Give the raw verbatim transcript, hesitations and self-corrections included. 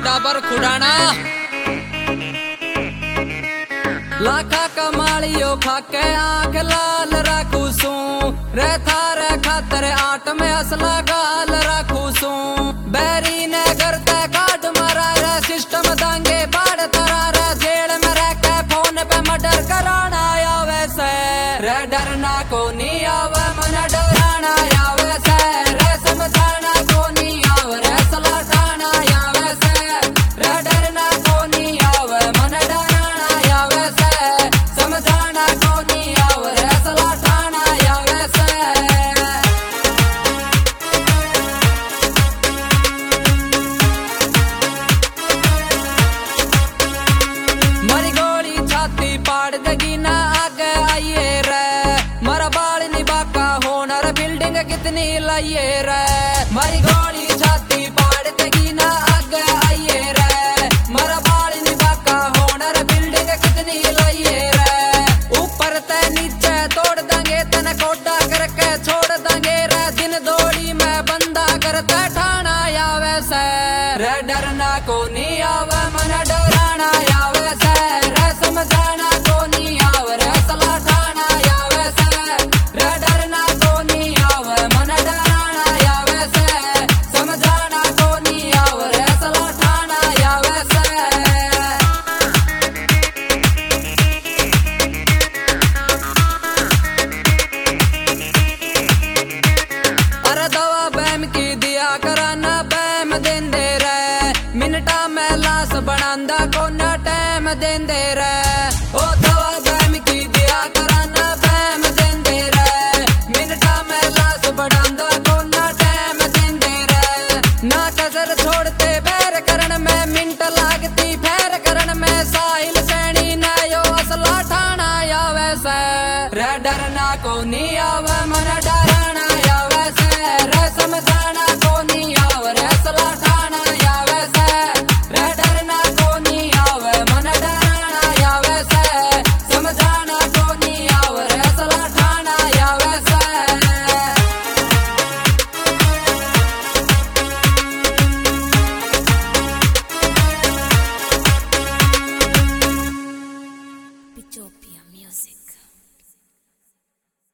टाबर खुडाना लाखा कमालियो खाके आंख लाल राखू सू रे थारे खातर आट में असला गाल राखू सू बैरी ने करते काट मारा रे सिस्टम दांगे बाढ़ तरा रे जेल में रह के फोन पे मर्डर कराना आवे से रे डरना को नहीं आवे मन डराना आवे से रे समझाना को नहीं आवे रे सलाटाना आवे से रे डरना को नहीं आवे मन डराना आवे से समझाना को नहीं आवे रे सलाटाना आवे से मरी गोली छाती पाड़ देगी ना आगे आइए रे मरा बाल निबाका होनर बिल्डिंग कितनी लाइए रे मरी गोली छाती पाड़ देगी ना आगे आइए रे मरा बाल निबाका होनर बिल्डिंग कितनी लाइए रे ऊपर ते नीचे तोड़ देंगे तने कोटा करके छोड़ देंगे रे दिन दौड़ी में बंदा करते ठाना आवे से रे डरना को नहीं आवे मन डराना आवे से रे समझाना को नहीं आवे रे सलाटाना आवे से रे डरना को नहीं आवे मन डराना आवे से समझाना को नहीं आवे रे सलाटाना आवे से अरे दवा बैम की दिया कराना बैम देंदे रे मिनटा में लाश बनांदा कोना टाइम देंदे रे ओ दवा बैम की दिया कराना बैम देंदे रे मिनटा में लाश बनांदा कोना टाइम देंदे रे ना कसर छोड़ते पैर करण में मिनट लागती फेर करण में साहिल सैनी ना यो असला ठाना आवे से रे डरना को नहीं आवे मन डराना आवे से रे समझाना